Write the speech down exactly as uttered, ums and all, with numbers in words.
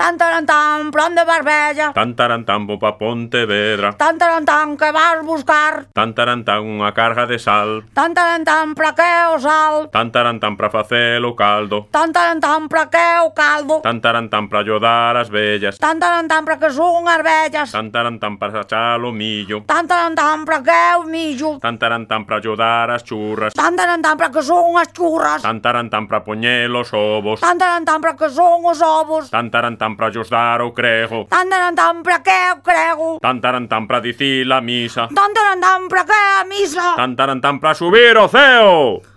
Tan taran tan, pra onde vas, vella? Tan tarantan vou pa Pontevedra. Tan taran tan, que vas buscar? Tan tarantan unha carga de sal. Tan taran tan, pra que o sal? Tan tarantan pra facelo caldo. Tan taran tan, pra que o caldo? Tan tarantan pra ayudar as vellas. Tan taran tan, pra que son as vellas? Tan tarantan pra sachar o millo. Tan taran tan, pra que o millo? Tan tarantan pra ayudar as churras. Tan taran tan, pra que son as churras? Tan tarantan pra poñer os ovos. Tan taran tan, pra que son os ovos? Tan tarantan pra llos dar o crego. Tan taran tan, pra que o crego? Tan tarantan pra dicir a misa. Tan taran tan, pra que a misa? Tan tarantan pra subir o ceo.